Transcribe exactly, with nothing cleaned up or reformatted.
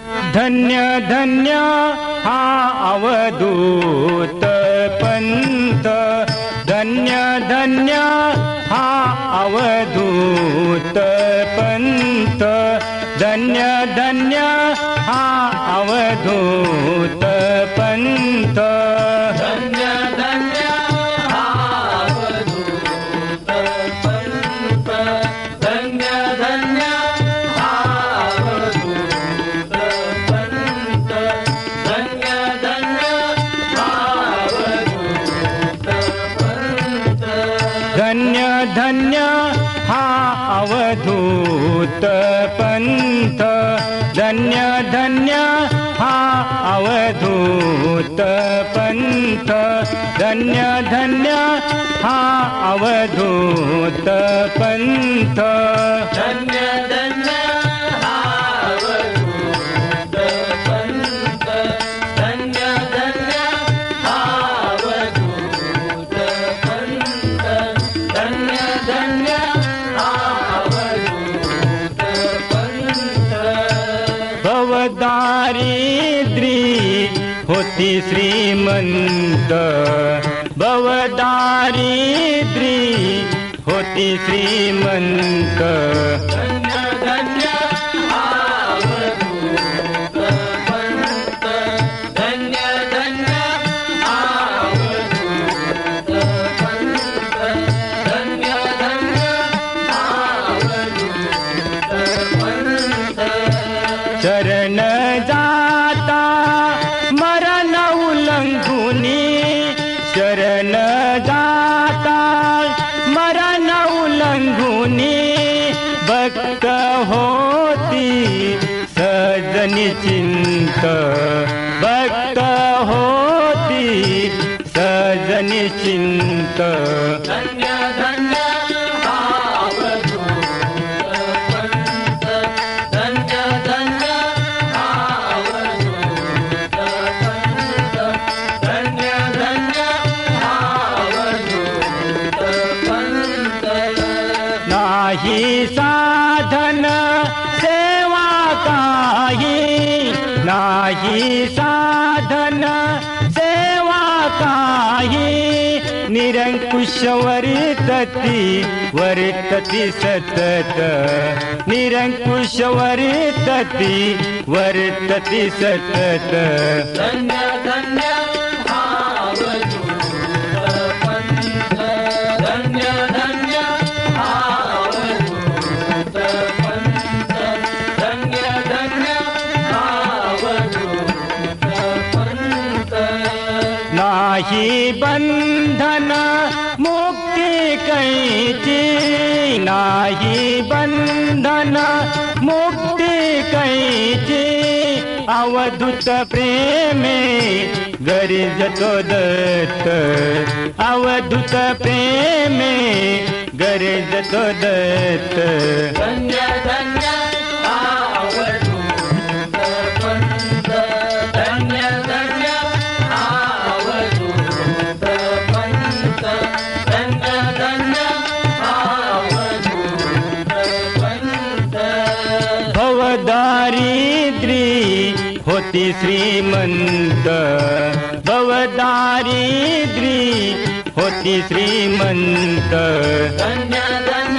धन्य धन्य हा अवधूत पंथ, धन्य धन्य हा अवधूत पंथ, धन्य धन्य हा अवधूत पंथ, धन्य धन्य हा अवधूत पंथ, धन्य धन्य हा अवधूत पंथ, धन्य धन्य हा अवधूत पंथ, धन्य धन्य हा अवधूत पंथ, धन्य धन्य हा अवधूत पंथ, धन्य धन्य हा अवधूत पंथ, धन्य धन्य हा अवधूत पंथ, धन्य धन्य हा अवधूत पंथ, धन्य धन्य हा अवधूत पंथ. भवदारिद्री होती श्रीमंत, भवदारिद्री होती श्रीमंत, धन्य धन्य हा अवधूत पंथ, धन्य धन्य हा अवधूत पंथ, धन्य धन्य हा अवधूत पंथ. शरण जाता मरण उल्लंघुनी, शरण जाता मरण उल्लंघुनी, भक्त होती सजनी चिंत, भक्त होती सजनी चिंत, धन्य धन्य हा अवधूत पंथ, धन्य धन्य हा अवधूत पंथ, धन्य धन्य हा अवधूत पंथ. नाही साधन सेवा काही, नाही साधन सेवा काही, निरंकुश वर्तती वर्तती सतत, निरंकुश वर्तती वर्तती सतत, धन्य धन्य हा अवधूत पंथ, धन्य धन्य हा अवधूत पंथ, धन्य धन्य हा अवधूत पंथ. नाही बंधन मुक्ती कैची, नाही बंधन मुक्ती कैची, अवधूत प्रेमे गरिजतो दत्त, अवधूत प्रेमे गरिजतो दत्त, धन्य धन्य हा अवधूत पंथ, धन्य धन्य हा अवधूत पंथ, धन्य धन्य हा अवधूत पंथ. भवदारिद्री होती श्रीमंत, भवदारिद्री होती श्रीमंत, धन्य धन्य